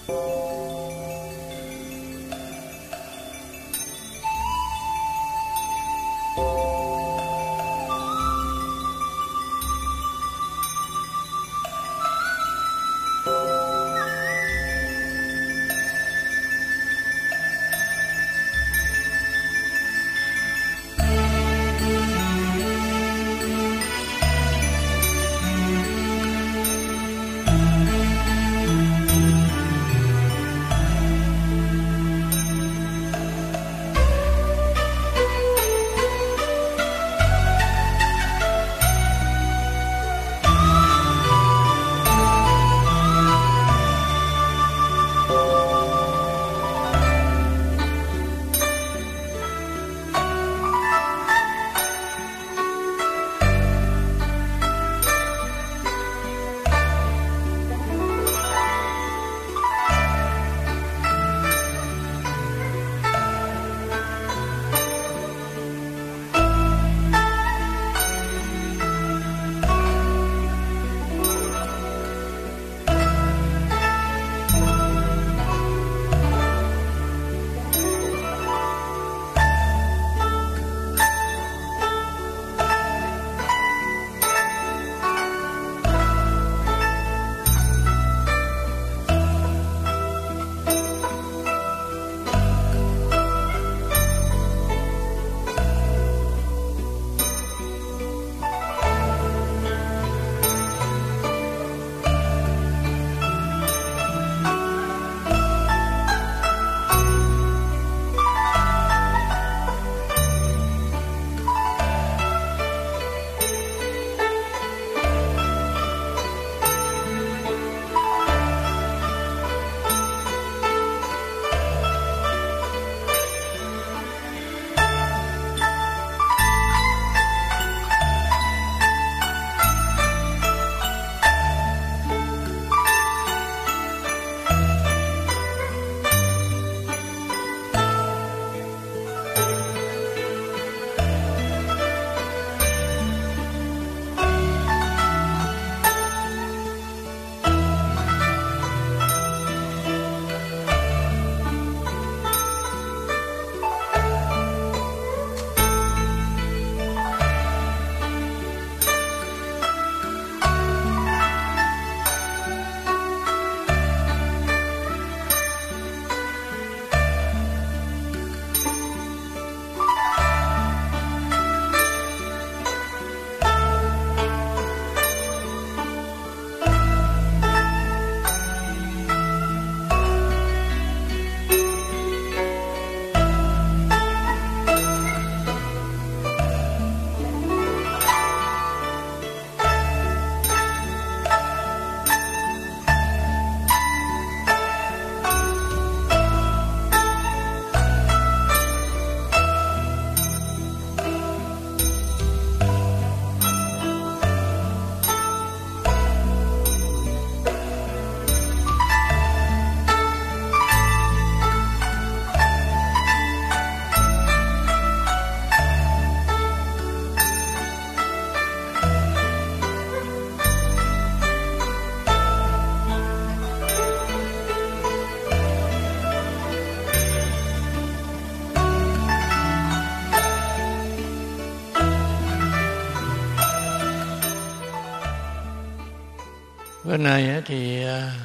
Bữa nay thì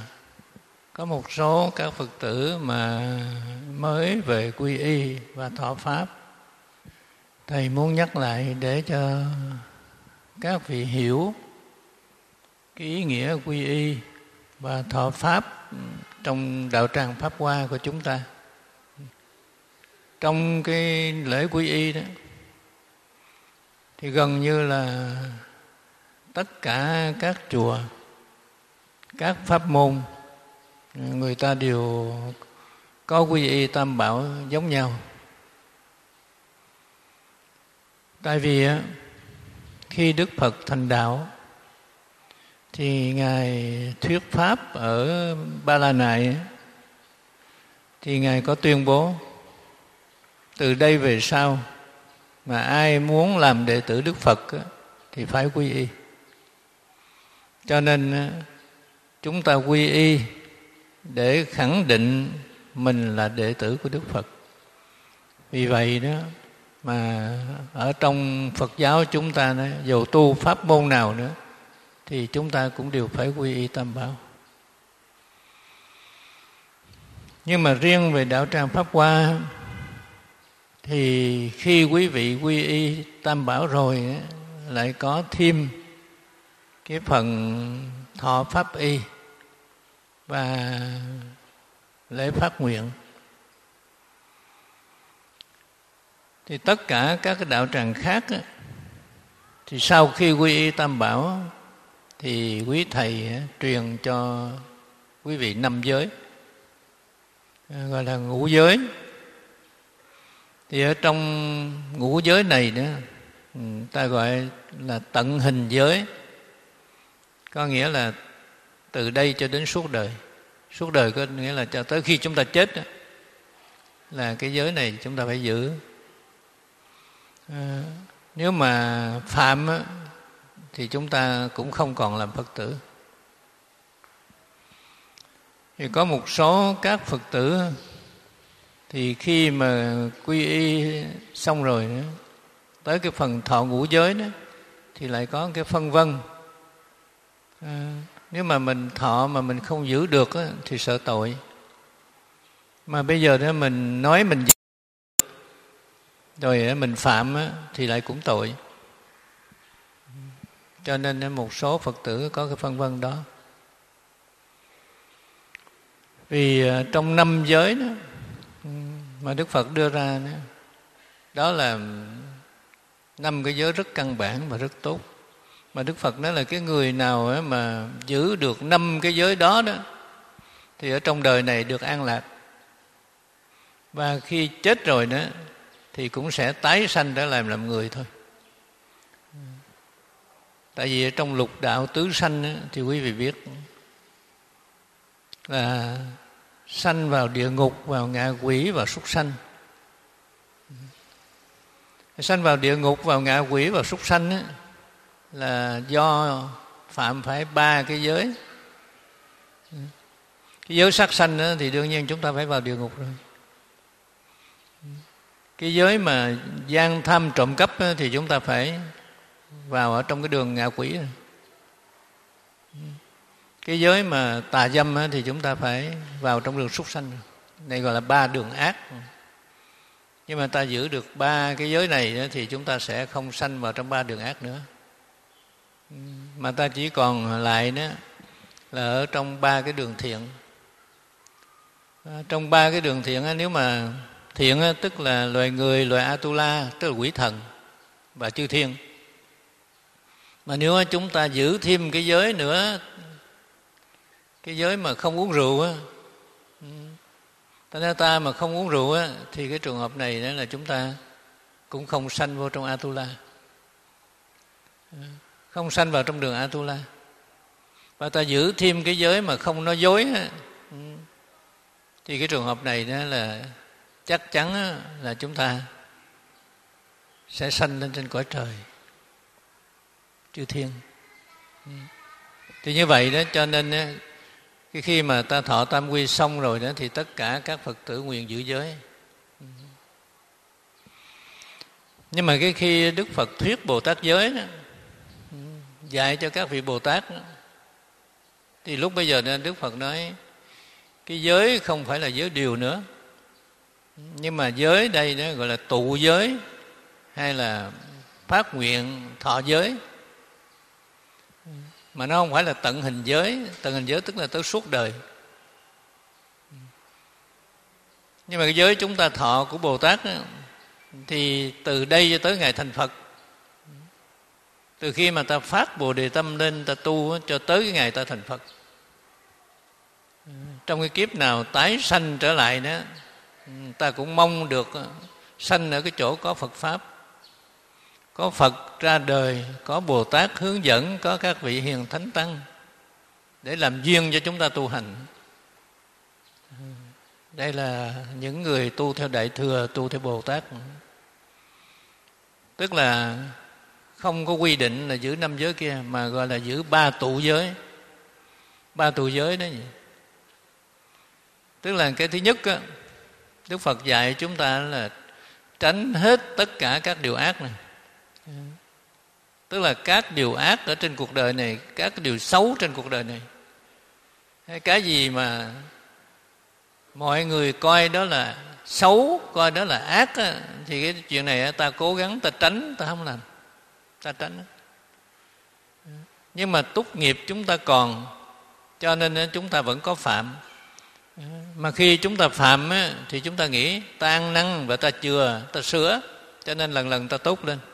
có một số các Phật tử mà mới về quy y và thọ Pháp. Thầy muốn nhắc lại để cho các vị hiểu cái ý nghĩa quy y và thọ Pháp trong đạo tràng Pháp Hoa của chúng ta. Trong cái lễ quy y đó thì gần như là tất cả các chùa, các pháp môn người ta đều có quy y Tam Bảo giống nhau. Tại vì khi Đức Phật thành đạo thì Ngài thuyết Pháp ở Ba La Nại thì Ngài có tuyên bố từ đây về sau mà ai muốn làm đệ tử Đức Phật thì phải quy y. Cho nên chúng ta quy y để khẳng định mình là đệ tử của Đức Phật. Vì vậy đó mà ở trong Phật giáo chúng ta đó, dù tu pháp môn nào nữa thì chúng ta cũng đều phải quy y Tam Bảo. Nhưng mà riêng về đạo tràng Pháp Hoa thì khi quý vị quy y Tam Bảo rồi lại có thêm cái phần thọ pháp y và lễ phát nguyện. Thì tất cả các cái đạo tràng khác thì sau khi quy y Tam Bảo thì quý thầy truyền cho quý vị 5 giới, gọi là ngũ giới. Thì ở trong ngũ giới này đó, ta gọi là tận hình giới, có nghĩa là từ đây cho đến suốt đời. Suốt đời có nghĩa là cho tới khi chúng ta chết đó, là cái giới này chúng ta phải giữ. Nếu mà phạm á, thì chúng ta cũng không còn làm Phật tử. Thì có một số các Phật tử thì khi mà quy y xong rồi đó, tới cái phần thọ ngũ giới đó thì lại có cái phân vân. Nếu mà mình thọ mà mình không giữ được á, thì sợ tội. Mà bây giờ đó mình nói mình giữ rồi mình phạm á, thì lại cũng tội. Cho nên một số Phật tử có cái phân vân đó. Vì trong 5 giới đó mà Đức Phật đưa ra đó, đó là 5 cái giới rất căn bản và rất tốt. Mà Đức Phật nói là cái người nào mà giữ được 5 cái giới đó đó thì ở trong đời này được an lạc. Và khi chết rồi đó thì cũng sẽ tái sanh trở lại làm người thôi. Tại vì ở trong lục đạo tứ sanh thì quý vị biết là sanh vào địa ngục, vào ngạ quỷ, vào súc sanh. Sanh vào địa ngục, vào ngạ quỷ, vào súc sanh là do phạm phải 3 cái giới. Cái giới sát sanh thì đương nhiên chúng ta phải vào địa ngục rồi. Cái giới mà gian tham trộm cắp thì chúng ta phải vào ở trong cái đường ngạ quỷ rồi. Cái giới mà tà dâm thì chúng ta phải vào trong đường súc sanh rồi. Này gọi là 3 đường ác. Nhưng mà ta giữ được 3 cái giới này thì chúng ta sẽ không sanh vào trong 3 đường ác nữa. Mà ta chỉ còn lại đó là ở trong 3 cái đường thiện. Trong 3 cái đường thiện, nếu mà thiện tức là loài người, loài Atula, tức là quỷ thần và chư thiên. Mà nếu chúng ta giữ thêm cái giới nữa, cái giới mà không uống rượu ta mà không uống rượu thì cái trường hợp này đó là chúng ta cũng không sanh vô trong Atula, không sanh vào trong đường Atula. Và ta giữ thêm cái giới mà không nói dối thì cái trường hợp này đó là chắc chắn là chúng ta sẽ sanh lên trên cõi trời chư thiên. Thì như vậy đó, cho nên khi mà ta thọ tam quy xong rồi đó thì tất cả các Phật tử nguyện giữ giới. Nhưng mà khi Đức Phật thuyết Bồ Tát giới đó, dạy cho các vị Bồ Tát đó, thì lúc bây giờ nên Đức Phật nói cái giới không phải là giới điều nữa, nhưng mà giới đây đó gọi là tụ giới hay là phát nguyện thọ giới, mà nó không phải là tận hình giới. Tận hình giới tức là tới suốt đời. Nhưng mà cái giới chúng ta thọ của Bồ Tát đó, thì từ đây cho tới ngày thành Phật, từ khi mà ta phát Bồ Đề tâm lên ta tu cho tới cái ngày ta thành Phật, trong cái kiếp nào tái sanh trở lại đó, ta cũng mong được sanh ở cái chỗ có Phật Pháp, có Phật ra đời, có Bồ Tát hướng dẫn, có các vị hiền thánh tăng để làm duyên cho chúng ta tu hành. Đây là những người tu theo Đại Thừa, tu theo Bồ Tát. Tức là không có quy định là giữ 5 giới kia, mà gọi là giữ 3 tụ giới. 3 tụ giới đó gì? Tức là cái thứ nhất á, Đức Phật dạy chúng ta là tránh hết tất cả các điều ác này. Tức là các điều ác ở trên cuộc đời này, các điều xấu trên cuộc đời này. Cái gì mà mọi người coi đó là xấu, coi đó là ác á, thì cái chuyện này ta cố gắng ta tránh, ta không làm, ta tránh. Nhưng mà túc nghiệp chúng ta còn, cho nên chúng ta vẫn có phạm. Mà khi chúng ta phạm á, thì chúng ta nghĩ ta ăn năn và ta chừa, ta sửa, cho nên lần lần ta tốt lên.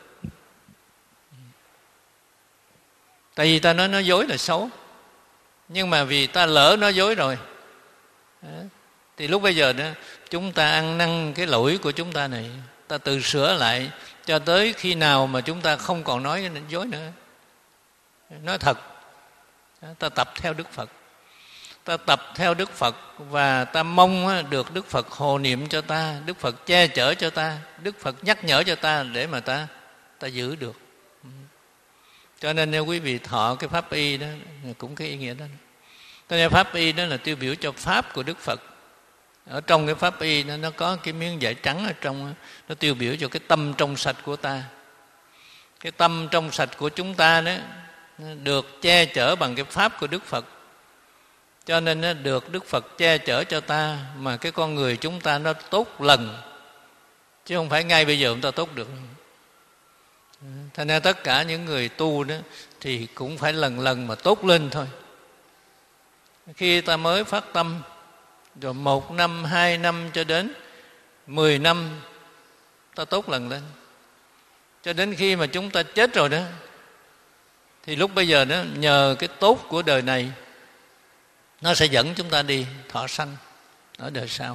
Tại vì ta nói dối là xấu, nhưng mà vì ta lỡ nói dối rồi, thì lúc bây giờ đó chúng ta ăn năn cái lỗi của chúng ta này, ta tự sửa lại cho tới khi nào mà chúng ta không còn nói dối nữa, nói thật. Ta tập theo Đức Phật, ta tập theo Đức Phật, và ta mong được Đức Phật hộ niệm cho ta, Đức Phật che chở cho ta, Đức Phật nhắc nhở cho ta để mà ta giữ được. Cho nên nếu quý vị thọ cái pháp y đó cũng cái ý nghĩa đó. Cho nên pháp y đó là tiêu biểu cho pháp của Đức Phật. Ở trong cái pháp y nó có cái miếng vải trắng ở trong, nó tiêu biểu cho cái tâm trong sạch của ta. Cái tâm trong sạch của chúng ta đó được che chở bằng cái pháp của Đức Phật, cho nên nó được Đức Phật che chở cho ta, mà cái con người chúng ta nó tốt lần, chứ không phải ngay bây giờ chúng ta tốt được. Thành ra tất cả những người tu đó thì cũng phải lần lần mà tốt lên thôi. Khi ta mới phát tâm, rồi 1 năm, 2 năm cho đến 10 năm ta tốt lần lên, cho đến khi mà chúng ta chết rồi đó, thì lúc bây giờ đó nhờ cái tốt của đời này, nó sẽ dẫn chúng ta đi thọ sanh ở đời sau.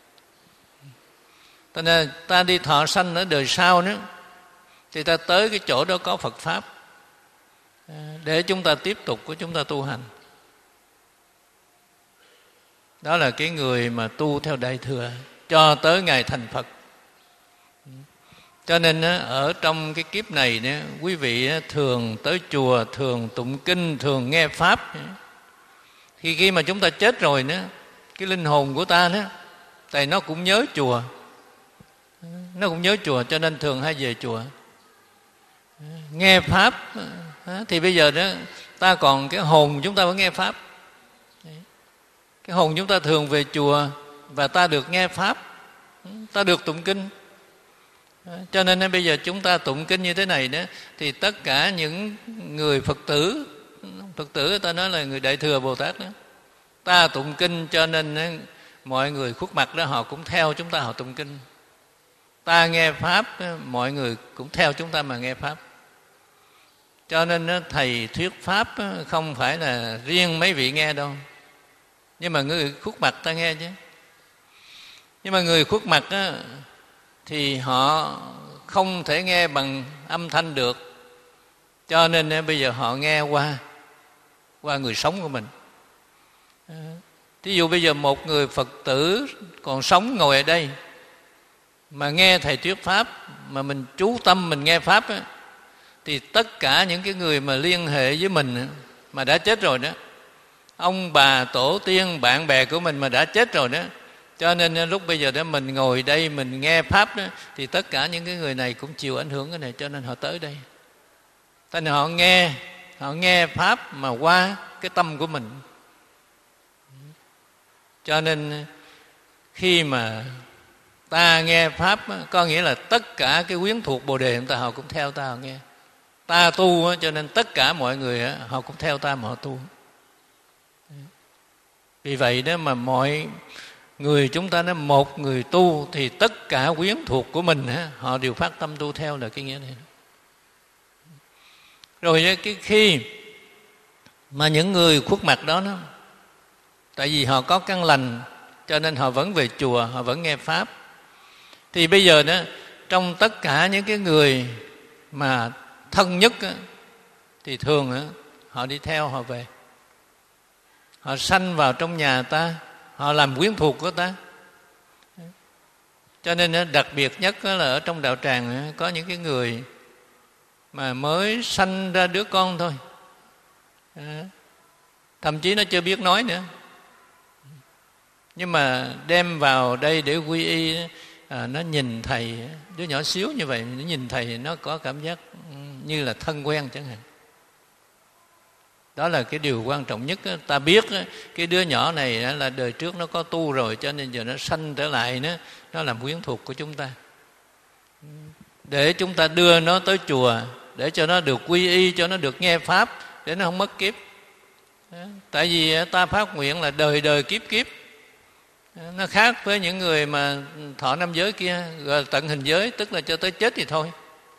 Cho nên ta đi thọ sanh ở đời sau đó, thì ta tới cái chỗ đó có Phật Pháp để chúng ta tiếp tục của chúng ta tu hành. Đó là cái người mà tu theo Đại Thừa cho tới ngày thành Phật. Cho nên ở trong cái kiếp này đó, quý vị thường tới chùa, thường tụng kinh, thường nghe Pháp. Khi mà chúng ta chết rồi đó, cái linh hồn của ta đó, tại nó cũng nhớ chùa, nó cũng nhớ chùa, cho nên thường hay về chùa nghe Pháp. Thì bây giờ đó ta còn cái hồn chúng ta vẫn nghe Pháp. Cái hồn chúng ta thường về chùa và ta được nghe Pháp, ta được tụng kinh. Cho nên bây giờ chúng ta tụng kinh như thế này đó, thì tất cả những người Phật tử ta nói là người Đại Thừa Bồ Tát đó, ta tụng kinh, cho nên mọi người khuất mặt đó họ cũng theo chúng ta, họ tụng kinh. Ta nghe Pháp, mọi người cũng theo chúng ta mà nghe Pháp. Cho nên thầy thuyết Pháp không phải là riêng mấy vị nghe đâu, nhưng mà người khuất mặt ta nghe chứ. Nhưng mà người khuất mặt á, thì họ không thể nghe bằng âm thanh được, cho nên bây giờ họ nghe qua người sống của mình. Thí dụ bây giờ một người Phật tử còn sống ngồi ở đây mà nghe thầy thuyết Pháp, mà mình chú tâm mình nghe Pháp á, thì tất cả những cái người mà liên hệ với mình mà đã chết rồi đó, ông bà tổ tiên bạn bè của mình mà đã chết rồi đó, cho nên lúc bây giờ đó mình ngồi đây mình nghe Pháp đó, thì tất cả những cái người này cũng chịu ảnh hưởng cái này, cho nên họ tới đây. Thế nên họ nghe Pháp mà qua cái tâm của mình. Cho nên khi mà ta nghe Pháp có nghĩa là tất cả cái quyến thuộc Bồ Đề họ cũng theo ta, họ nghe. Ta tu cho nên tất cả mọi người họ cũng theo ta mà họ tu. Vì vậy đó mà mọi người chúng ta nói một người tu thì tất cả quyến thuộc của mình họ đều phát tâm tu theo, là cái nghĩa này. Rồi cái khi mà những người khuất mặt đó, tại vì họ có căn lành cho nên họ vẫn về chùa, họ vẫn nghe Pháp. Thì bây giờ đó trong tất cả những cái người mà thân nhất thì thường họ đi theo, họ về, họ sanh vào trong nhà ta, họ làm quyến thuộc của ta. Cho nên đặc biệt nhất là ở trong đạo tràng có những cái người mà mới sanh ra đứa con thôi, thậm chí nó chưa biết nói nữa, Nhưng mà đem vào đây để quy y, nó nhìn thầy, đứa nhỏ xíu như vậy, nó nhìn thầy nó có cảm giác như là thân quen chẳng hạn. Đó là cái điều quan trọng nhất. Ta biết cái đứa nhỏ này là đời trước nó có tu rồi, cho nên giờ nó sanh trở lại, nó làm quyến thuộc của chúng ta. Để chúng ta đưa nó tới chùa, để cho nó được quy y, cho nó được nghe Pháp, để nó không mất kiếp. Tại vì ta phát nguyện là đời đời kiếp kiếp. Nó khác với những người mà thọ 5 giới kia, gọi là tận hình giới, tức là cho tới chết thì thôi.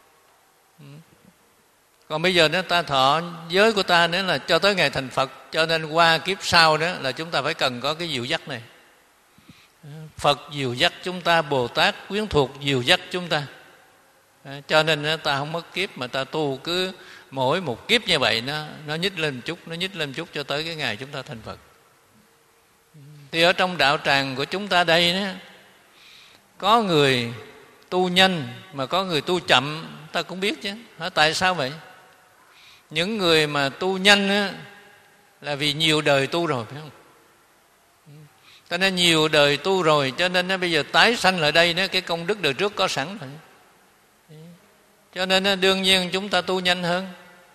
Còn bây giờ ta thọ giới của ta nữa là cho tới ngày thành Phật, cho nên qua kiếp sau đó là chúng ta phải cần có cái dìu dắt này. Phật dìu dắt chúng ta, Bồ Tát quyến thuộc dìu dắt chúng ta. Cho nên ta không mất kiếp, mà ta tu cứ mỗi một kiếp như vậy, nó nhích lên một chút cho tới cái ngày chúng ta thành Phật. Thì ở trong đạo tràng của chúng ta đây đó, có người tu nhanh mà có người tu chậm, ta cũng biết chứ. Tại sao vậy? Những người mà tu nhanh á, là vì nhiều đời tu rồi, phải không? Cho nên nhiều đời tu rồi, cho nên bây giờ tái sanh lại đây đó, cái công đức đời trước có sẵn rồi. Cho nên đương nhiên chúng ta tu nhanh hơn.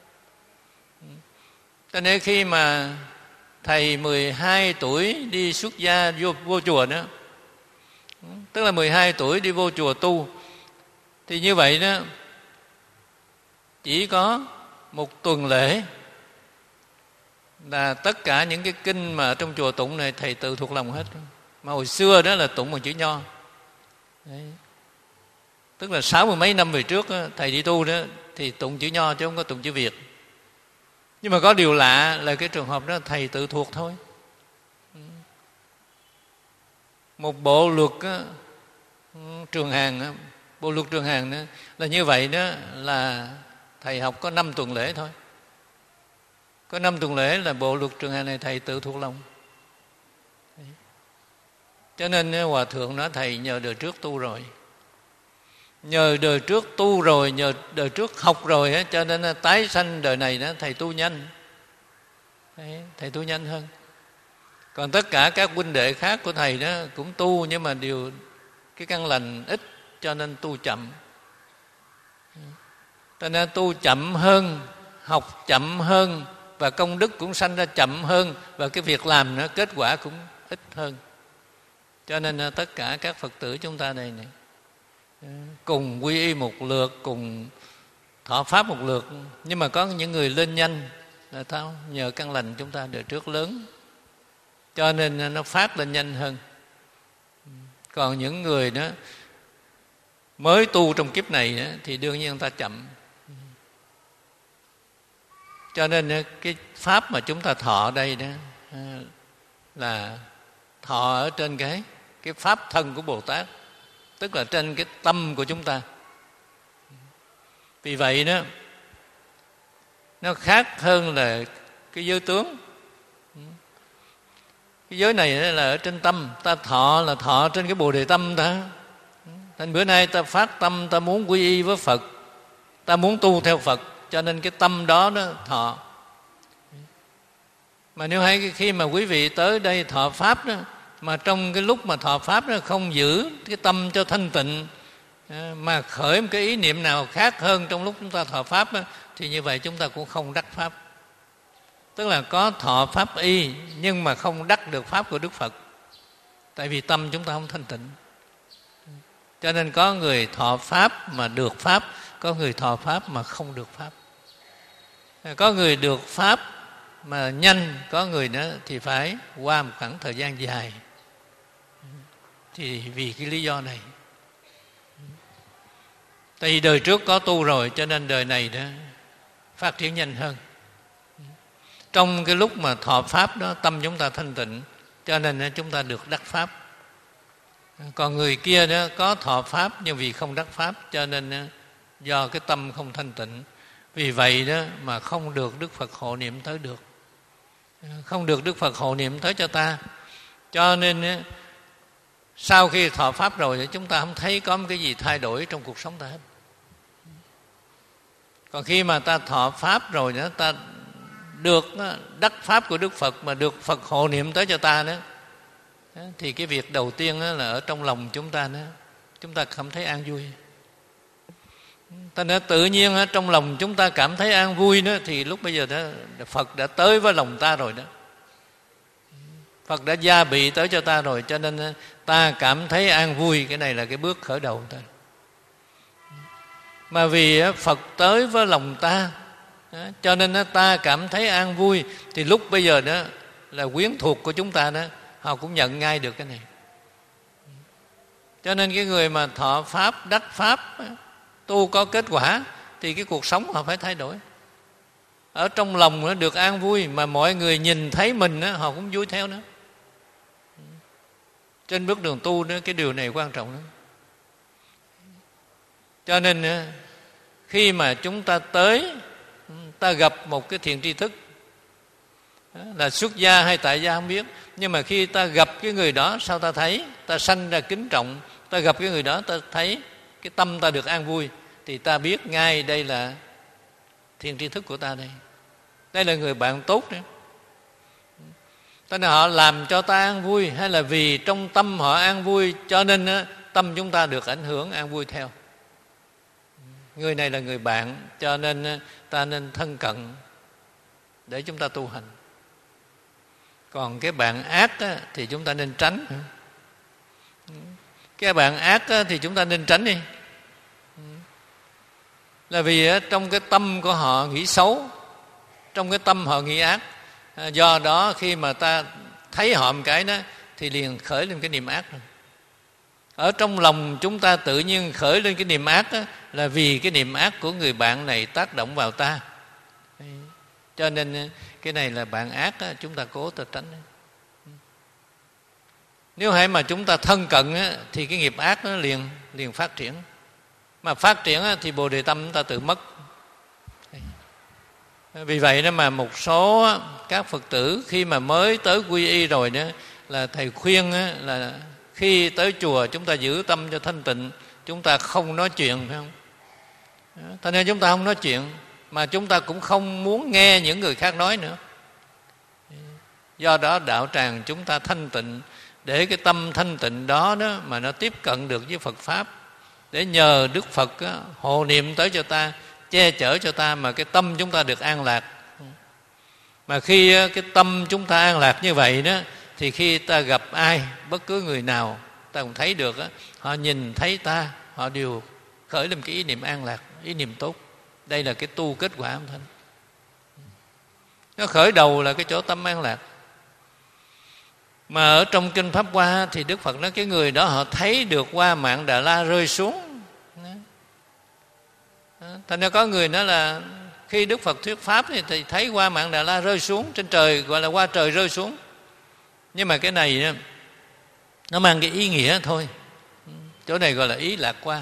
Cho nên khi mà thầy 12 tuổi đi xuất gia vô chùa đó, tức là 12 tuổi đi vô chùa tu, thì như vậy đó chỉ có một tuần lễ là tất cả những cái kinh mà trong chùa tụng này thầy tự thuộc lòng hết. Mà hồi xưa đó là tụng bằng chữ Nho. Đấy. Tức là 60 mấy năm về trước đó, thầy đi tu đó thì tụng chữ Nho chứ không có tụng chữ Việt. Nhưng mà có điều lạ là cái trường hợp đó thầy tự thuộc thôi. Một bộ luật đó, Trường Hàn đó, bộ luật Trường Hàn đó, là như vậy đó, là thầy học có 5 tuần lễ thôi. Có 5 tuần lễ là bộ luật Trường Hàn này thầy tự thuộc lòng. Đấy. Cho nên Hòa Thượng nói thầy nhờ đời trước tu rồi. Nhờ đời trước tu rồi, nhờ đời trước học rồi á, cho nên tái sanh đời này đó thầy tu nhanh. Đấy, thầy tu nhanh hơn. Còn tất cả các huynh đệ khác của thầy đó cũng tu, nhưng mà đều cái căn lành ít, cho nên tu chậm. Cho nên tu chậm hơn, học chậm hơn, và công đức cũng sanh ra chậm hơn, và cái việc làm nó kết quả cũng ít hơn. Cho nên tất cả các Phật tử chúng ta đây này cùng quy y một lượt, cùng thọ pháp một lượt, nhưng mà có những người lên nhanh là sao? Nhờ căn lành chúng ta đời trước lớn, cho nên nó phát lên nhanh hơn. Còn những người đó mới tu trong kiếp này đó, thì đương nhiên ta chậm. Cho nên cái pháp mà chúng ta thọ ở đây đó là thọ ở trên cái pháp thân của Bồ Tát, tức là trên cái tâm của chúng ta. Vì vậy đó, nó khác hơn là cái giới tướng. Cái giới này là ở trên tâm, ta thọ là thọ trên cái Bồ Đề tâm ta. Thành bữa nay ta phát tâm, ta muốn quy y với Phật, ta muốn tu theo Phật, cho nên cái tâm đó nó thọ. Mà nếu hay khi mà quý vị tới đây thọ pháp đó, mà trong cái lúc mà thọ pháp đó không giữ cái tâm cho thanh tịnh, mà khởi một cái ý niệm nào khác hơn trong lúc chúng ta thọ pháp đó, thì như vậy chúng ta cũng không đắc pháp. Tức là có thọ pháp y nhưng mà không đắc được pháp của Đức Phật, tại vì tâm chúng ta không thanh tịnh. Cho nên có người thọ pháp mà được pháp, có người thọ pháp mà không được pháp. Có người được pháp mà nhanh, có người nữa thì phải qua một khoảng thời gian dài. Thì vì cái lý do này, tại vì đời trước có tu rồi, cho nên đời này đó phát triển nhanh hơn. Trong cái lúc mà thọ pháp đó, tâm chúng ta thanh tịnh, cho nên chúng ta được đắc pháp. Còn người kia đó có thọ pháp nhưng vì không đắc pháp, cho nên do cái tâm không thanh tịnh, vì vậy đó mà không được Đức Phật hộ niệm tới được, không được Đức Phật hộ niệm tới cho ta. Cho nên sau khi thọ pháp rồi thì chúng ta không thấy có một cái gì thay đổi trong cuộc sống ta hết. Còn khi mà ta thọ pháp rồi đó, ta được đắc pháp của Đức Phật, mà được Phật hộ niệm tới cho ta nữa, thì cái việc đầu tiên là ở trong lòng chúng ta đó, chúng ta cảm thấy an vui. Ta nói tự nhiên trong lòng chúng ta cảm thấy an vui đó, thì lúc bây giờ đó Phật đã tới với lòng ta rồi đó. Phật đã gia bị tới cho ta rồi, cho nên ta cảm thấy an vui. Cái này là cái bước khởi đầu ta. Mà vì Phật tới với lòng ta, cho nên ta cảm thấy an vui. Thì lúc bây giờ đó là quyến thuộc của chúng ta đó, họ cũng nhận ngay được cái này. Cho nên cái người mà thọ Pháp, đắc Pháp, tu có kết quả, thì cái cuộc sống họ phải thay đổi. Ở trong lòng nó được an vui, mà mọi người nhìn thấy mình họ cũng vui theo nữa. Trên bước đường tu đó, cái điều này quan trọng lắm. Cho nên khi mà chúng ta tới, ta gặp một cái thiện tri thức, là xuất gia hay tại gia không biết, nhưng mà khi ta gặp cái người đó, sao ta thấy? Ta sanh ra kính trọng. Ta gặp cái người đó, ta thấy cái tâm ta được an vui, thì ta biết ngay đây là thiện tri thức của ta đây. Đây là người bạn tốt nữa. Tức là họ làm cho ta an vui, hay là vì trong tâm họ an vui, cho nên tâm chúng ta được ảnh hưởng an vui theo. Người này là người bạn, cho nên ta nên thân cận để chúng ta tu hành. Còn cái bạn ác thì chúng ta nên tránh. Cái bạn ác thì chúng ta nên tránh đi. Là vì trong cái tâm của họ nghĩ xấu, trong cái tâm họ nghĩ ác. Do đó khi mà ta thấy họ một cái đó, thì liền khởi lên cái niệm ác rồi. Ở trong lòng chúng ta tự nhiên khởi lên cái niệm ác đó, là vì cái niệm ác của người bạn này tác động vào ta. Cho nên cái này là bạn ác đó, chúng ta cố ta tránh. Nếu hãy mà chúng ta thân cận thì cái nghiệp ác nó liền phát triển. Mà phát triển thì Bồ Đề tâm chúng ta tự mất. Vì vậy đó mà một số các Phật tử khi mà mới tới quy y rồi đó, là thầy khuyên là khi tới chùa chúng ta giữ tâm cho thanh tịnh, chúng ta không nói chuyện, phải không? Thế nên chúng ta không nói chuyện, mà chúng ta cũng không muốn nghe những người khác nói nữa. Do đó đạo tràng chúng ta thanh tịnh, để cái tâm thanh tịnh đó mà nó tiếp cận được với Phật Pháp, để nhờ Đức Phật hộ niệm tới cho ta, che chở cho ta, mà cái tâm chúng ta được an lạc. Mà khi cái tâm chúng ta an lạc như vậy đó, thì khi ta gặp ai, bất cứ người nào, ta cũng thấy được họ nhìn thấy ta, họ đều khởi lên cái ý niệm an lạc, ý niệm tốt. Đây là cái tu kết quả âm thanh. Nó khởi đầu là cái chỗ tâm an lạc. Mà ở trong Kinh Pháp Hoa thì Đức Phật nói cái người đó họ thấy được Hoa Mạn Đà La rơi xuống. Thành ra có người nói là khi Đức Phật thuyết Pháp thì thấy Hoa Mạn Đà La rơi xuống trên trời, gọi là hoa trời rơi xuống. Nhưng mà cái này nó mang cái ý nghĩa thôi. Chỗ này gọi là ý lạc hoa.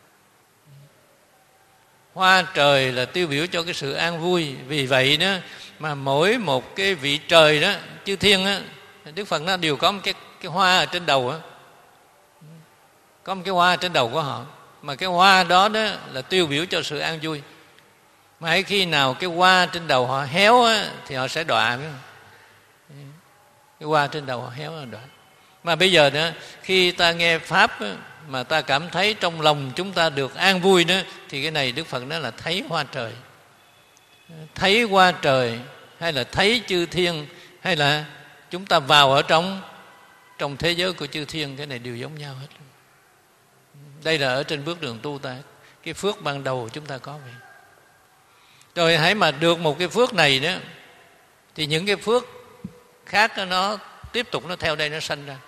Hoa trời là tiêu biểu cho cái sự an vui. Vì vậy đó mà mỗi một cái vị trời đó, chư thiên đó, Đức Phật nó đều có một cái hoa ở trên đầu đó. Có một cái hoa trên đầu của họ. Mà cái hoa đó là tiêu biểu cho sự an vui. Mà hãy khi nào cái hoa trên đầu họ héo thì họ sẽ đọa, phải không? Cái hoa trên đầu họ héo là đọa. Mà bây giờ đó, khi ta nghe Pháp mà ta cảm thấy trong lòng chúng ta được an vui đó, thì cái này Đức Phật nói là thấy hoa trời. Thấy hoa trời, hay là thấy chư thiên, hay là chúng ta vào ở trong thế giới của chư thiên, cái này đều giống nhau hết. Đây là ở trên bước đường tu ta, cái phước ban đầu chúng ta có vậy. Rồi hãy mà được một cái phước này đó, thì những cái phước khác nó tiếp tục nó theo đây nó sanh ra.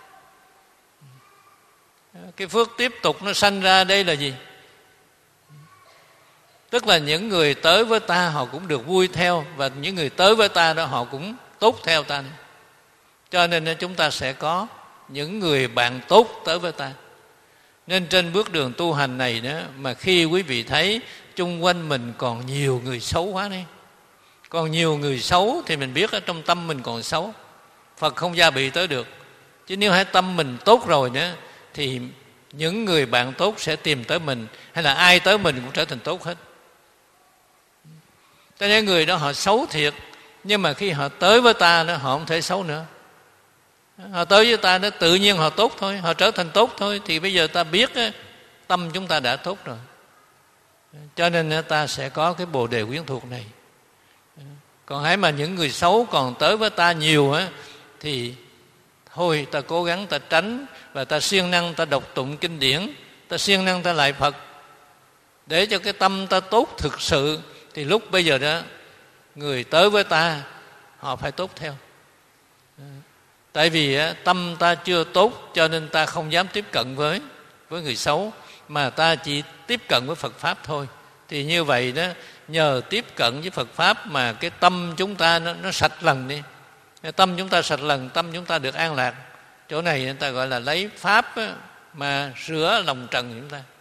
Cái phước tiếp tục nó sanh ra đây là gì? Tức là những người tới với ta họ cũng được vui theo, và những người tới với ta đó họ cũng tốt theo ta nữa. Cho nên chúng ta sẽ có những người bạn tốt tới với ta. Nên trên bước đường tu hành này đó, mà khi quý vị thấy chung quanh mình còn nhiều người xấu quá đấy, còn nhiều người xấu thì mình biết ở trong tâm mình còn xấu, Phật không gia bị tới được. Chứ nếu hai tâm mình tốt rồi nữa, thì những người bạn tốt sẽ tìm tới mình, hay là ai tới mình cũng trở thành tốt hết. Cho nên người đó họ xấu thiệt, nhưng mà khi họ tới với ta đó, họ không thể xấu nữa. Họ tới với ta đó tự nhiên họ tốt thôi, họ trở thành tốt thôi. Thì bây giờ ta biết tâm chúng ta đã tốt rồi, cho nên ta sẽ có cái bồ đề quyến thuộc này. Còn hãy mà những người xấu còn tới với ta nhiều thì thôi ta cố gắng ta tránh, và ta siêng năng ta đọc tụng kinh điển, ta siêng năng ta lại Phật, để cho cái tâm ta tốt thực sự. Thì lúc bây giờ đó người tới với ta họ phải tốt theo. Tại vì tâm ta chưa tốt cho nên ta không dám tiếp cận với người xấu, mà ta chỉ tiếp cận với Phật Pháp thôi. Thì như vậy đó, nhờ tiếp cận với Phật Pháp mà cái tâm chúng ta nó sạch lần đi. Tâm chúng ta sạch lần, tâm chúng ta được an lạc. Chỗ này người ta gọi là lấy Pháp mà rửa lòng trần chúng ta.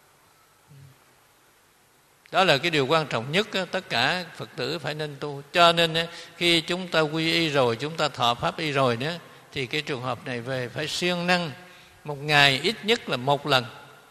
Đó là cái điều quan trọng nhất, tất cả Phật tử phải nên tu. Cho nên khi chúng ta quy y rồi, chúng ta thọ Pháp y rồi nữa, thì cái trường hợp này về phải siêng năng một ngày ít nhất là một lần.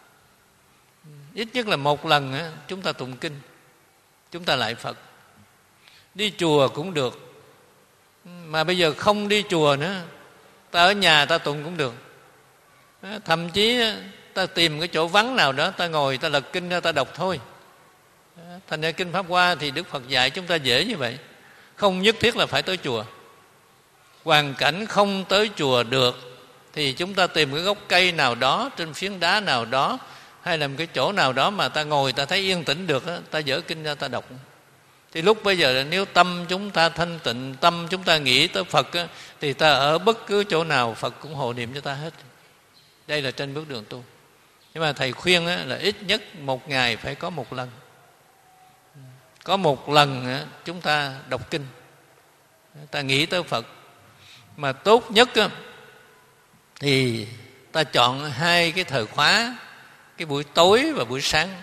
Ít nhất là một lần chúng ta tụng kinh, chúng ta lại Phật. Đi chùa cũng được, mà bây giờ không đi chùa nữa, ta ở nhà ta tụng cũng được. Thậm chí ta tìm cái chỗ vắng nào đó, ta ngồi ta lật kinh ra ta đọc thôi. Thành ra kinh Pháp Hoa thì Đức Phật dạy chúng ta dễ như vậy, không nhất thiết là phải tới chùa. Hoàn cảnh không tới chùa được thì chúng ta tìm cái gốc cây nào đó, trên phiến đá nào đó, hay là một cái chỗ nào đó mà ta ngồi ta thấy yên tĩnh được, ta dở kinh ra ta đọc. Thì lúc bây giờ nếu tâm chúng ta thanh tịnh, tâm chúng ta nghĩ tới Phật thì ta ở bất cứ chỗ nào Phật cũng hộ niệm cho ta hết. Đây là trên bước đường tu. Nhưng mà thầy khuyên là ít nhất một ngày phải có một lần. Có một lần chúng ta đọc kinh, ta nghĩ tới Phật. Mà tốt nhất thì ta chọn hai cái thời khóa, cái buổi tối và buổi sáng.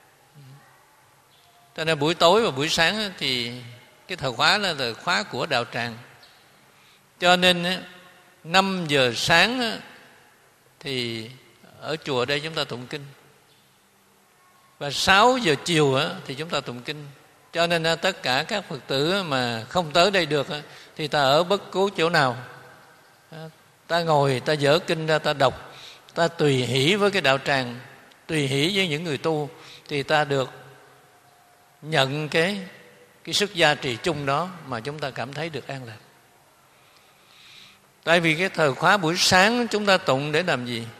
Cho nên buổi tối và buổi sáng thì cái thời khóa là thời khóa của đạo tràng. Cho nên 5 giờ sáng thì ở chùa đây chúng ta tụng kinh, và 6 giờ chiều thì chúng ta tụng kinh. Cho nên tất cả các Phật tử mà không tới đây được thì ta ở bất cứ chỗ nào, ta ngồi ta dở kinh ra ta đọc, ta tùy hỷ với cái đạo tràng, tùy hỷ với những người tu, thì ta được nhận cái sức gia trì chung đó mà chúng ta cảm thấy được an lạc. Tại vì cái thời khóa buổi sáng chúng ta tụng để làm gì?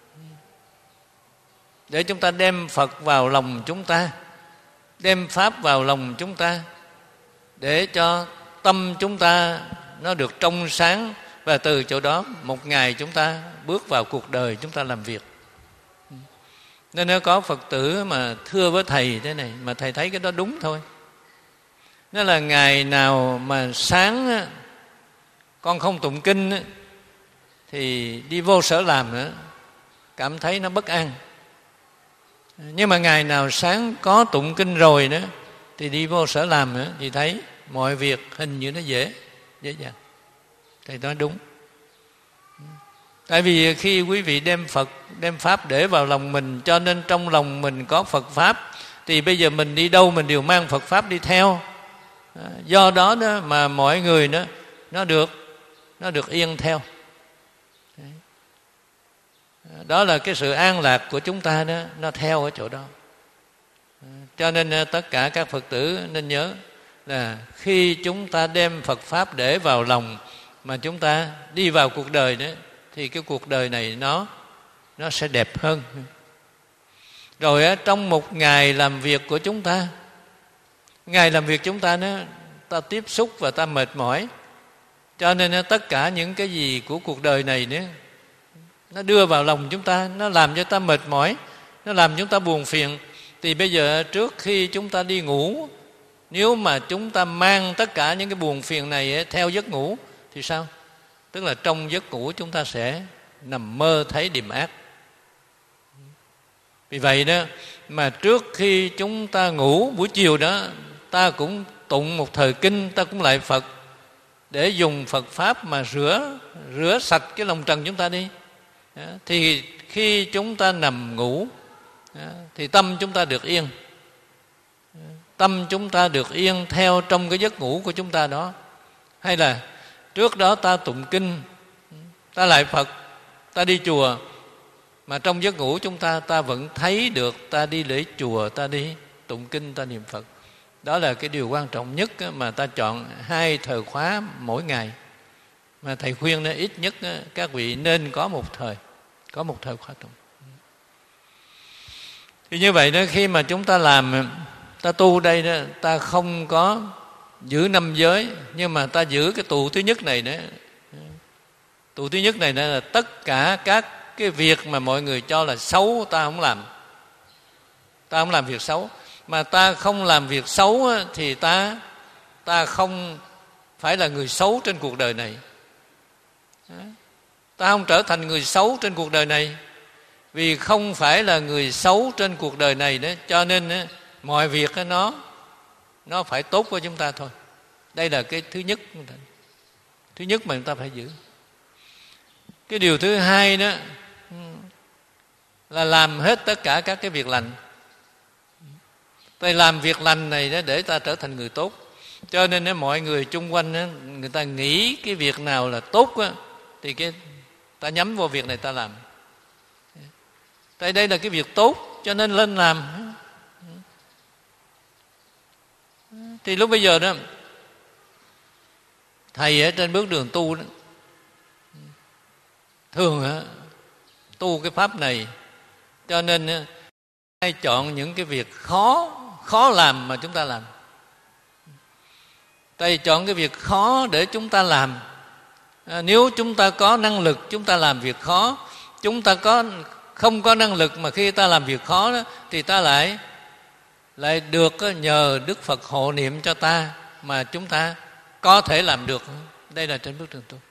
Để chúng ta đem Phật vào lòng chúng ta, đem Pháp vào lòng chúng ta, để cho tâm chúng ta nó được trong sáng, và từ chỗ đó một ngày chúng ta bước vào cuộc đời chúng ta làm việc. Nên nếu có Phật tử mà thưa với thầy thế này, mà thầy thấy cái đó đúng thôi, nó là ngày nào mà sáng con không tụng kinh thì đi vô sở làm nữa, cảm thấy nó bất an. Nhưng mà ngày nào sáng có tụng kinh rồi nữa thì đi vô sở làm nữa thì thấy mọi việc hình như nó dễ dàng. Thầy nói đúng. Tại vì khi quý vị đem Phật, đem Pháp để vào lòng mình, cho nên trong lòng mình có Phật Pháp, thì bây giờ mình đi đâu mình đều mang Phật Pháp đi theo. Do đó mà mọi người nó được yên theo. Đó là cái sự an lạc của chúng ta đó, nó theo ở chỗ đó. Cho nên tất cả các Phật tử nên nhớ là khi chúng ta đem Phật Pháp để vào lòng mà chúng ta đi vào cuộc đời đó, thì cái cuộc đời này nó sẽ đẹp hơn. Rồi trong một ngày làm việc của chúng ta, ngày làm việc chúng ta ta tiếp xúc và ta mệt mỏi, cho nên tất cả những cái gì của cuộc đời này nó đưa vào lòng chúng ta, nó làm cho ta mệt mỏi, nó làm chúng ta buồn phiền. Thì bây giờ trước khi chúng ta đi ngủ, nếu mà chúng ta mang tất cả những cái buồn phiền này theo giấc ngủ thì sao? Tức là trong giấc ngủ chúng ta sẽ nằm mơ thấy điềm ác. Vì vậy đó mà trước khi chúng ta ngủ buổi chiều đó, ta cũng tụng một thời kinh, ta cũng lại Phật, để dùng Phật Pháp mà rửa sạch cái lòng trần chúng ta đi. Thì khi chúng ta nằm ngủ thì tâm chúng ta được yên. Tâm chúng ta được yên theo trong cái giấc ngủ của chúng ta đó. Hay là trước đó ta tụng kinh, ta lại Phật, ta đi chùa, mà trong giấc ngủ chúng ta vẫn thấy được ta đi lễ chùa, ta đi tụng kinh, ta niệm Phật. Đó là cái điều quan trọng nhất mà ta chọn 2 thời khóa mỗi ngày. Mà thầy khuyên đó, ít nhất các vị nên có một thời khóa tụng. Thì như vậy đó, khi mà chúng ta làm, ta tu đây đó, ta không có giữ 5 giới, nhưng mà ta giữ cái tụ thứ nhất này đó. Tụ thứ nhất này đó là tất cả các cái việc mà mọi người cho là xấu ta không làm. Ta không làm việc xấu. Mà ta không làm việc xấu thì ta không phải là người xấu trên cuộc đời này. Ta không trở thành người xấu trên cuộc đời này. Vì không phải là người xấu trên cuộc đời này đó, cho nên mọi việc nó phải tốt với chúng ta thôi. Đây là cái thứ nhất. Thứ nhất mà chúng ta phải giữ. Cái điều thứ hai đó là làm hết tất cả các cái việc lành. Tại làm việc lành này đó để ta trở thành người tốt. Cho nên mọi người chung quanh đó, người ta nghĩ cái việc nào là tốt đó, thì ta nhắm vào việc này ta làm. Tại đây là cái việc tốt, cho nên lên làm. Thì lúc bây giờ đó, thầy ở trên bước đường tu đó, thường tu cái pháp này, cho nên hay chọn những cái việc khó làm mà chúng ta làm. Thầy chọn cái việc khó để chúng ta làm. Nếu chúng ta có năng lực chúng ta làm việc khó, chúng ta không có năng lực mà khi ta làm việc khó đó, thì ta lại được nhờ Đức Phật hộ niệm cho ta mà chúng ta có thể làm được. Đây là trên bước đường tu.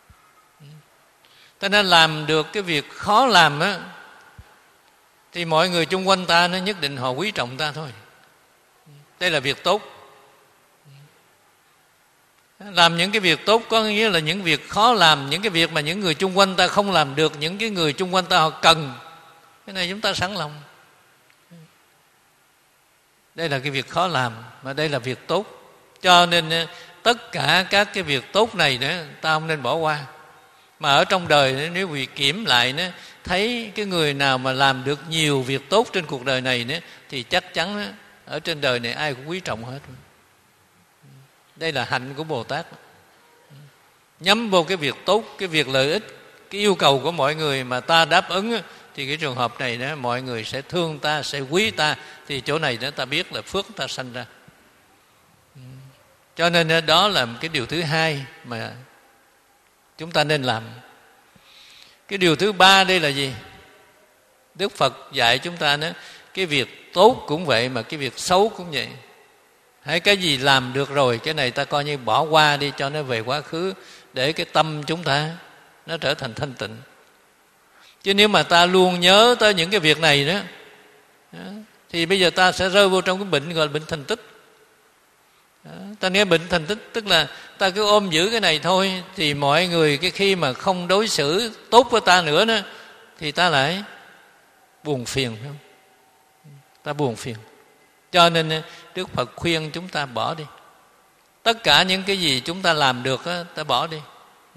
Cho nên làm được cái việc khó làm á, thì mọi người chung quanh ta nó nhất định họ quý trọng ta thôi. Đây là việc tốt. Làm những cái việc tốt có nghĩa là những việc khó làm, những cái việc mà những người chung quanh ta không làm được, những cái người chung quanh ta họ cần, cái này chúng ta sẵn lòng. Đây là cái việc khó làm, mà đây là việc tốt. Cho nên tất cả các cái việc tốt này đó, ta không nên bỏ qua. Mà ở trong đời nếu quý kiểm lại đó, thấy cái người nào mà làm được nhiều việc tốt trên cuộc đời này đó, thì chắc chắn đó, ở trên đời này ai cũng quý trọng hết. Đây là hạnh của Bồ Tát. Nhắm vô cái việc tốt, cái việc lợi ích, cái yêu cầu của mọi người mà ta đáp ứng, thì cái trường hợp này đó, mọi người sẽ thương ta, sẽ quý ta. Thì chỗ này đó ta biết là phước ta sanh ra. Cho nên đó là cái điều thứ hai mà chúng ta nên làm. Cái điều thứ ba đây là gì? Đức Phật dạy chúng ta đó, cái việc tốt cũng vậy mà cái việc xấu cũng vậy. Hay cái gì làm được rồi, cái này ta coi như bỏ qua đi cho nó về quá khứ, để cái tâm chúng ta nó trở thành thanh tịnh. Chứ nếu mà ta luôn nhớ tới những cái việc này đó, thì bây giờ ta sẽ rơi vô trong cái bệnh gọi là bệnh thành tích. Ta nghe bệnh thành tích tức là ta cứ ôm giữ cái này thôi, thì mọi người cái khi mà không đối xử tốt với ta nữa đó, thì ta lại buồn phiền, phải không? Ta buồn phiền. Cho nên Đức Phật khuyên chúng ta bỏ đi. Tất cả những cái gì chúng ta làm được đó, ta bỏ đi.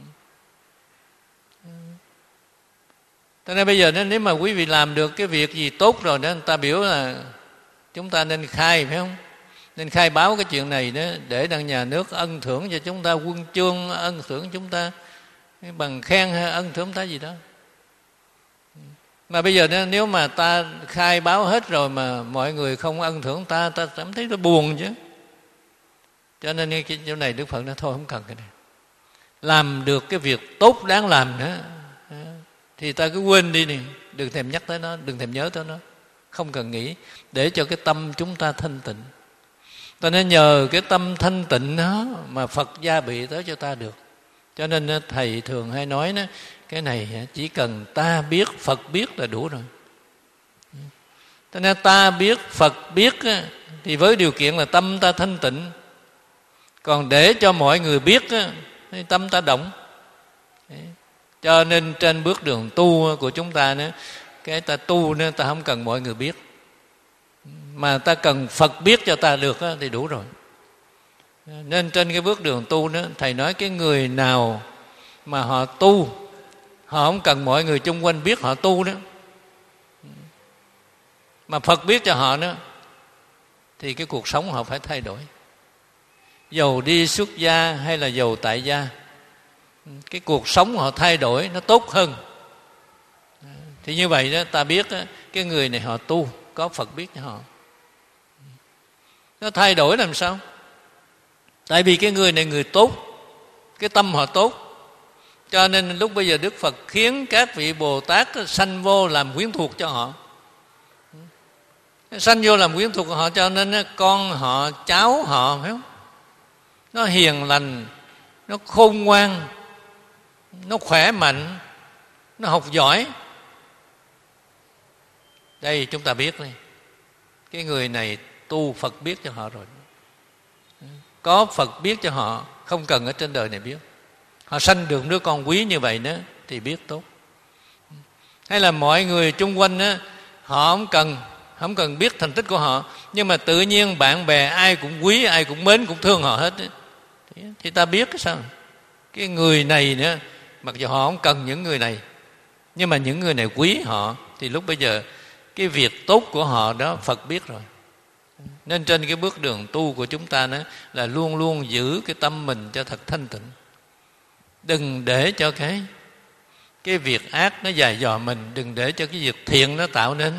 Cho nên bây giờ nếu mà quý vị làm được cái việc gì tốt rồi đó, ta biểu là chúng ta nên khai, phải không? Nên khai báo cái chuyện này đó, để đặng nhà nước ân thưởng cho chúng ta huân chương, ân thưởng chúng ta bằng khen hay ân thưởng ta gì đó. Mà bây giờ nếu mà ta khai báo hết rồi mà mọi người không ân thưởng ta cảm thấy nó buồn chứ. Cho nên cái chỗ này Đức Phật nói thôi không cần cái này. Làm được cái việc tốt đáng làm nữa thì ta cứ quên đi đi, đừng thèm nhắc tới nó, đừng thèm nhớ tới nó, không cần nghĩ, để cho cái tâm chúng ta thanh tịnh. Ta nên nhờ cái tâm thanh tịnh đó mà Phật gia bị tới cho ta được. Cho nên thầy thường hay nói đó, cái này chỉ cần ta biết, Phật biết là đủ rồi. Cho nên ta biết, Phật biết thì với điều kiện là tâm ta thanh tịnh. Còn để cho mọi người biết thì tâm ta động. Cho nên trên bước đường tu của chúng ta nữa, cái ta tu nữa, ta không cần mọi người biết, mà ta cần Phật biết cho ta được thì đủ rồi. Nên trên cái bước đường tu đó, thầy nói cái người nào mà họ tu họ không cần mọi người chung quanh biết họ tu đó, mà Phật biết cho họ nữa, thì cái cuộc sống họ phải thay đổi. Dầu đi xuất gia hay là dầu tại gia, cái cuộc sống họ thay đổi nó tốt hơn. Thì như vậy đó, ta biết đó, cái người này họ tu, có Phật biết cho họ. Nó thay đổi làm sao? Tại vì cái người này người tốt, cái tâm họ tốt, cho nên lúc bây giờ Đức Phật khiến các vị Bồ Tát sanh vô làm quyến thuộc cho họ. Sanh vô làm quyến thuộc của họ, cho nên con họ, cháu họ, phải không? Nó hiền lành, nó khôn ngoan, nó khỏe mạnh, nó học giỏi. Đây chúng ta biết đây, cái người này tu Phật biết cho họ rồi. Có Phật biết cho họ, không cần ở trên đời này biết. Họ sanh được đứa con quý như vậy đó thì biết tốt. Hay là mọi người chung quanh đó, họ không cần biết thành tích của họ, nhưng mà tự nhiên bạn bè ai cũng quý, ai cũng mến, cũng thương họ hết. Thì ta biết cái sao? Cái người này nữa, mặc dù họ không cần những người này, nhưng mà những người này quý họ, thì lúc bây giờ cái việc tốt của họ đó Phật biết rồi. Nên trên cái bước đường tu của chúng ta đó là luôn luôn giữ cái tâm mình cho thật thanh tịnh. Đừng để cho cái việc ác nó dài dò mình, đừng để cho cái việc thiện nó tạo nên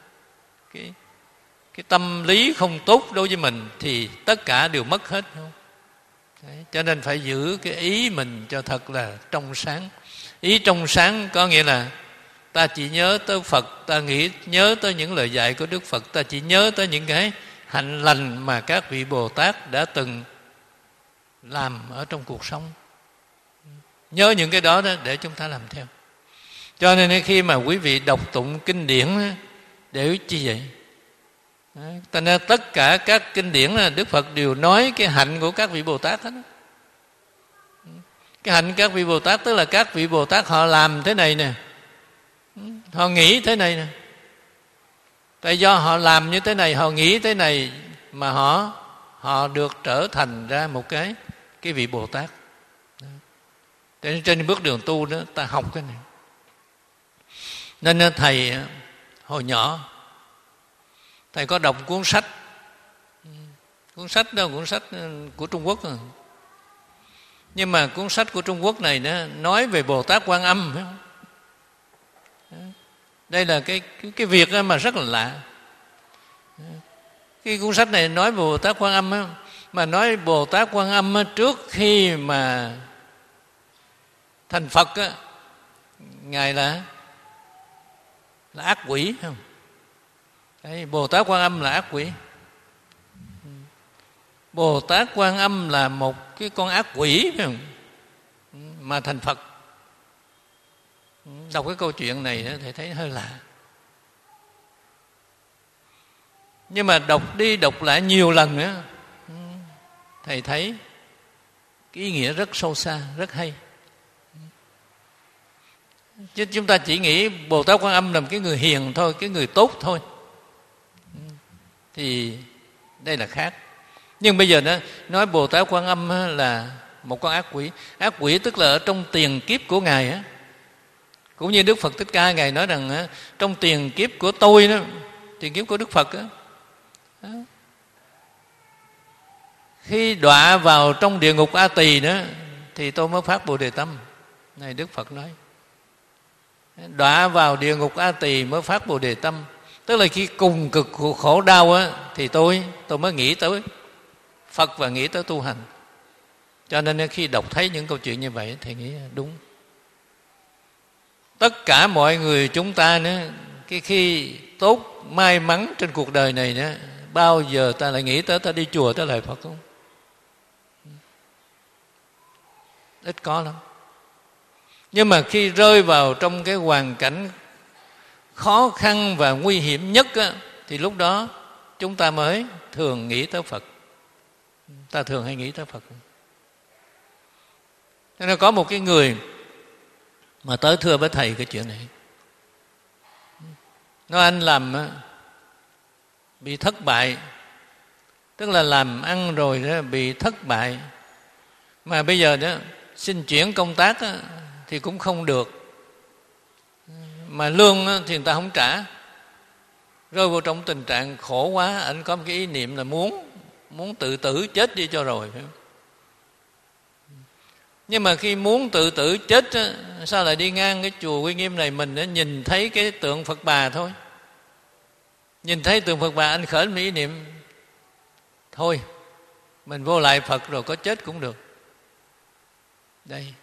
cái tâm lý không tốt đối với mình, thì tất cả đều mất hết. Không? Đấy, cho nên phải giữ cái ý mình cho thật là trong sáng. Ý trong sáng có nghĩa là ta chỉ nhớ tới Phật, ta nhớ tới những lời dạy của Đức Phật, ta chỉ nhớ tới những cái hạnh lành mà các vị Bồ Tát đã từng làm ở trong cuộc sống. Nhớ những cái đó để chúng ta làm theo. Cho nên khi mà quý vị đọc tụng kinh điển để chi vậy? Ta nên tất cả các kinh điển là Đức Phật đều nói cái hạnh của các vị Bồ Tát hết. Cái hạnh các vị Bồ Tát tức là các vị Bồ Tát họ làm thế này nè, họ nghĩ thế này nè. Tại do họ làm như thế này, họ nghĩ thế này mà họ được trở thành ra một cái vị Bồ Tát. Trên bước đường tu đó ta học cái này. Nên thầy hồi nhỏ thầy có đọc cuốn sách đó, cuốn sách của Trung Quốc. Nhưng mà cuốn sách của Trung Quốc này nó nói về Bồ Tát Quan Âm, phải không? Đây là cái việc mà rất là lạ. Cái cuốn sách này nói về Bồ Tát Quan Âm á, mà nói Bồ Tát Quan Âm á, trước khi mà thành Phật á, ngài là ác quỷ, không? Đấy, Bồ Tát Quan Âm là ác quỷ. Bồ Tát Quan Âm là một cái con ác quỷ, phải không? Mà thành Phật. Đọc cái câu chuyện này thầy thấy hơi lạ. Nhưng mà đọc đi đọc lại nhiều lần nữa, thầy thấy cái ý nghĩa rất sâu xa, rất hay. Chứ chúng ta chỉ nghĩ Bồ Tát Quan Âm là một cái người hiền thôi, cái người tốt thôi, thì đây là khác. Nhưng bây giờ nói Bồ Tát Quan Âm là một con ác quỷ. Ác quỷ tức là ở trong tiền kiếp của ngài á, cũng như Đức Phật Thích Ca ngài nói rằng trong tiền kiếp của tôi đó, tiền kiếp của Đức Phật đó, khi đọa vào trong địa ngục A Tỳ đó thì tôi mới phát Bồ Đề Tâm. Này Đức Phật nói, đọa vào địa ngục A Tỳ mới phát Bồ Đề Tâm. Tức là khi cùng cực khổ đau á, thì tôi mới nghĩ tới Phật và nghĩ tới tu hành. Cho nên khi đọc thấy những câu chuyện như vậy thì nghĩ đúng. Tất cả mọi người chúng ta nữa, cái khi tốt may mắn trên cuộc đời này nữa, bao giờ ta lại nghĩ tới ta đi chùa tới lời Phật không? Ít có lắm. Nhưng mà khi rơi vào trong cái hoàn cảnh khó khăn và nguy hiểm nhất á, thì lúc đó chúng ta mới thường nghĩ tới Phật. Ta thường hay nghĩ tới Phật. Nên có một cái người mà tới thưa với thầy cái chuyện này. Nói anh làm bị thất bại, tức là làm ăn rồi đó bị thất bại, mà bây giờ đó xin chuyển công tác đó, thì cũng không được. mà lương thì người ta không trả, rơi vào trong tình trạng khổ quá, anh có một cái ý niệm là muốn tự tử chết đi cho rồi, phải không? Nhưng mà khi muốn tự tử chết, sao lại đi ngang cái chùa Uy Nghiêm này, mình nhìn thấy cái tượng Phật Bà thôi. Nhìn thấy tượng Phật Bà, anh khởi một ý niệm, thôi mình vô lại Phật rồi, có chết cũng được. Đây,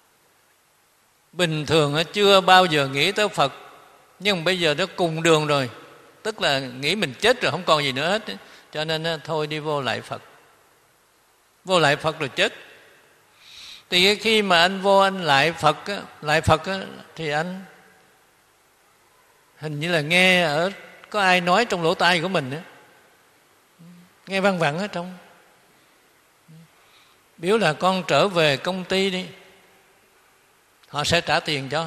bình thường chưa bao giờ nghĩ tới Phật, nhưng bây giờ nó cùng đường rồi, tức là nghĩ mình chết rồi, không còn gì nữa hết, cho nên thôi đi vô lại Phật. Vô lại Phật rồi chết. Thì khi mà anh vô anh lại Phật thì anh hình như là nghe có ai nói trong lỗ tai của mình nghe văng vẳng ở trong, biểu là con trở về công ty đi, họ sẽ trả tiền cho.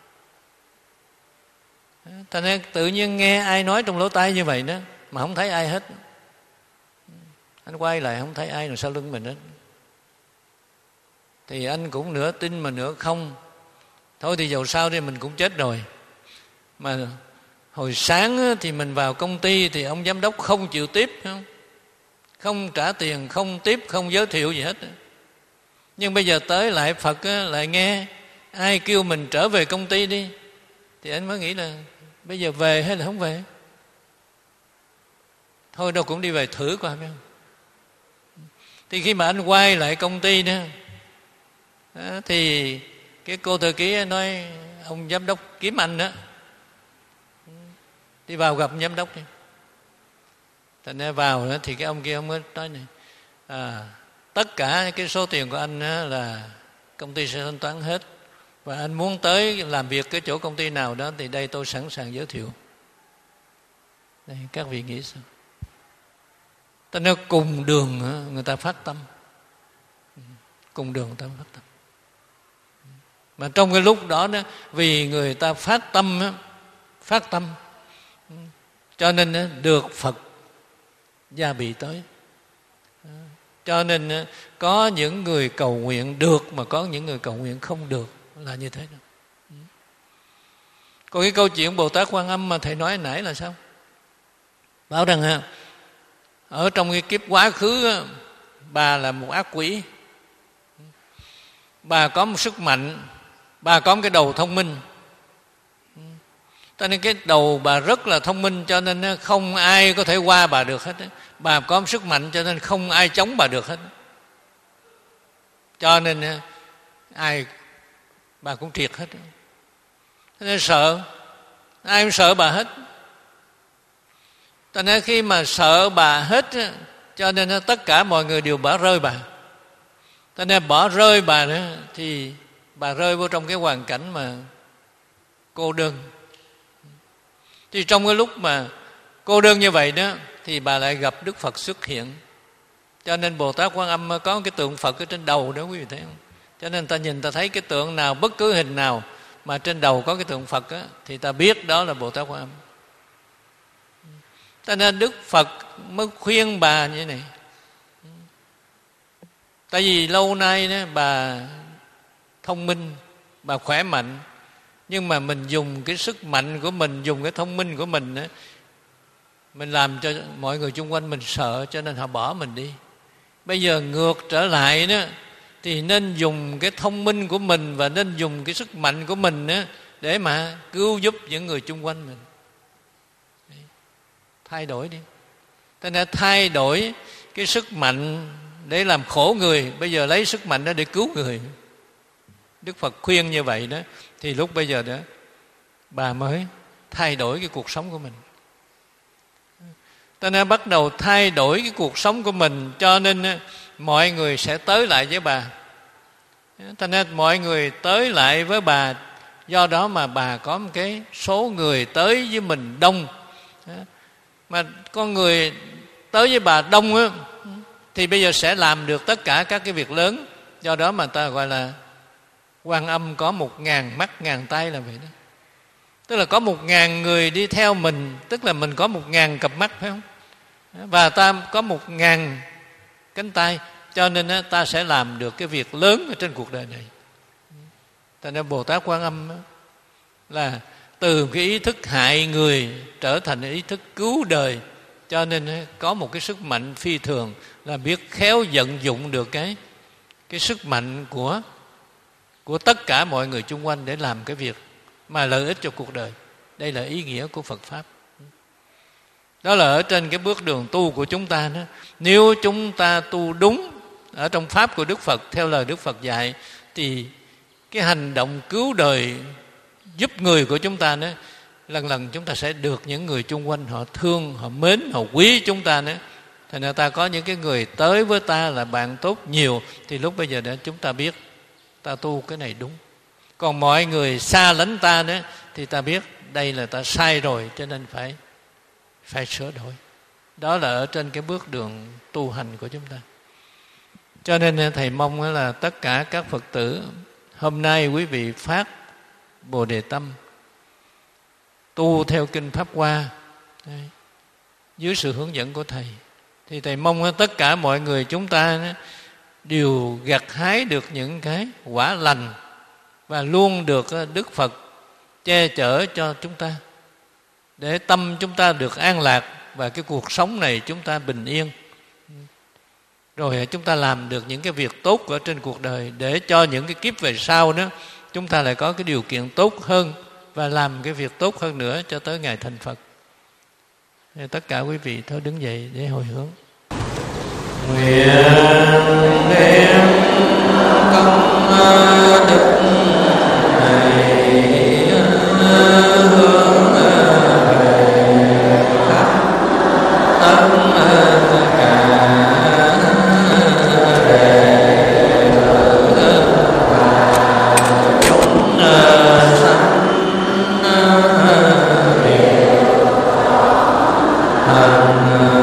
Thành ra tự nhiên nghe ai nói trong lỗ tai như vậy đó, mà không thấy ai hết. Anh quay lại không thấy ai rồi sau lưng mình hết. Thì anh cũng nửa tin mà nửa không. Thôi thì dầu sao đi, mình cũng chết rồi. Mà hồi sáng thì mình vào công ty thì ông giám đốc không chịu tiếp, không trả tiền, không tiếp, không giới thiệu gì hết. Nhưng bây giờ tới lại Phật lại nghe ai kêu mình trở về công ty đi, thì anh mới nghĩ là bây giờ về hay là không về? Thôi đâu cũng đi về thử coi, phải không? Thì khi mà anh quay lại công ty đó, thì cái cô thư ký nói ông giám đốc kiếm anh đó, đi vào gặp giám đốc đi. Thành ra vào đó, thì cái ông kia ông mới nói này, tất cả cái số tiền của anh là công ty sẽ thanh toán hết, và anh muốn tới làm việc cái chỗ công ty nào đó thì đây tôi sẵn sàng giới thiệu. Đây, các vị nghĩ sao? Ta nói cùng đường người ta phát tâm, cùng đường người ta phát tâm. Mà trong cái lúc đó vì người ta phát tâm cho nên được Phật gia bị tới. Cho nên có những người cầu nguyện được, mà có những người cầu nguyện không được, là như thế đó. Còn cái câu chuyện Bồ Tát Quan Âm mà thầy nói nãy là sao? Bảo rằng ở trong cái kiếp quá khứ, bà là một ác quỷ, bà có một sức mạnh, bà có một cái đầu thông minh. Cho nên cái đầu bà rất là thông minh, cho nên không ai có thể qua bà được hết. Bà có một sức mạnh cho nên không ai chống bà được hết. Cho nên ai bà cũng triệt hết. Cho nên sợ, ai cũng sợ bà hết. Cho nên khi mà sợ bà hết, cho nên tất cả mọi người đều bỏ rơi bà. Cho nên bỏ rơi bà nữa, thì bà rơi vô trong cái hoàn cảnh mà cô đơn. Thì trong cái lúc mà cô đơn như vậy đó, thì bà lại gặp Đức Phật xuất hiện. Cho nên Bồ Tát Quan Âm có cái tượng Phật ở trên đầu đó, quý vị thấy không? Cho nên ta nhìn ta thấy cái tượng nào, bất cứ hình nào mà trên đầu có cái tượng Phật thì ta biết đó là Bồ Tát Quan Âm. Cho nên Đức Phật mới khuyên bà như thế này. Tại vì lâu nay đó, bà thông minh, bà khỏe mạnh, nhưng mà mình dùng cái sức mạnh của mình, dùng cái thông minh của mình đó, mình làm cho mọi người xung quanh mình sợ, cho nên họ bỏ mình đi. Bây giờ ngược trở lại đó, thì nên dùng cái thông minh của mình và nên dùng cái sức mạnh của mình đó, để mà cứu giúp những người xung quanh mình. Thay đổi đi. Thế nên thay đổi cái sức mạnh để làm khổ người, bây giờ lấy sức mạnh đó để cứu người. Đức Phật khuyên như vậy đó, thì lúc bây giờ đó bà mới thay đổi cái cuộc sống của mình. Cho nên bắt đầu thay đổi cái cuộc sống của mình, cho nên mọi người sẽ tới lại với bà. Cho nên mọi người tới lại với bà, do đó mà bà có một cái số người tới với mình đông. Mà con người tới với bà đông á, thì bây giờ sẽ làm được tất cả các cái việc lớn. Do đó mà ta gọi là Quan Âm có 1000 mắt 1000 tay là vậy đó. Tức là có 1000 người đi theo mình, tức là mình có 1000 cặp mắt, phải không? Và ta có 1000 cánh tay, cho nên ta sẽ làm được cái việc lớn ở trên cuộc đời này. Cho nên Bồ Tát Quan Âm là từ cái ý thức hại người trở thành ý thức cứu đời. Cho nên có một cái sức mạnh phi thường là biết khéo vận dụng được cái sức mạnh của tất cả mọi người chung quanh để làm cái việc mà lợi ích cho cuộc đời. Đây là ý nghĩa của Phật Pháp. Đó là ở trên cái bước đường tu của chúng ta đó. Nếu chúng ta tu đúng ở trong Pháp của Đức Phật, theo lời Đức Phật dạy, thì cái hành động cứu đời giúp người của chúng ta đó, lần lần chúng ta sẽ được những người chung quanh họ thương, họ mến, họ quý chúng ta nữa. Thành ra ta có những cái người tới với ta là bạn tốt nhiều, thì lúc bây giờ đó chúng ta biết ta tu cái này đúng. Còn mọi người xa lánh ta đó thì ta biết đây là ta sai rồi, cho nên phải sửa đổi. Đó là ở trên cái bước đường tu hành của chúng ta. Cho nên thầy mong là tất cả các Phật tử hôm nay quý vị phát Bồ Đề tâm, tu theo kinh Pháp Hoa dưới sự hướng dẫn của thầy, thì thầy mong tất cả mọi người chúng ta đều gặt hái được những cái quả lành và luôn được Đức Phật che chở cho chúng ta, để tâm chúng ta được an lạc và cái cuộc sống này chúng ta bình yên. Rồi chúng ta làm được những cái việc tốt ở trên cuộc đời, để cho những cái kiếp về sau đó chúng ta lại có cái điều kiện tốt hơn và làm cái việc tốt hơn nữa cho tới ngày thành Phật. Tất cả quý vị thôi đứng dậy để hồi hướng. Nguyện đem công đức này hướng về khắp tất cả Hãy subscribe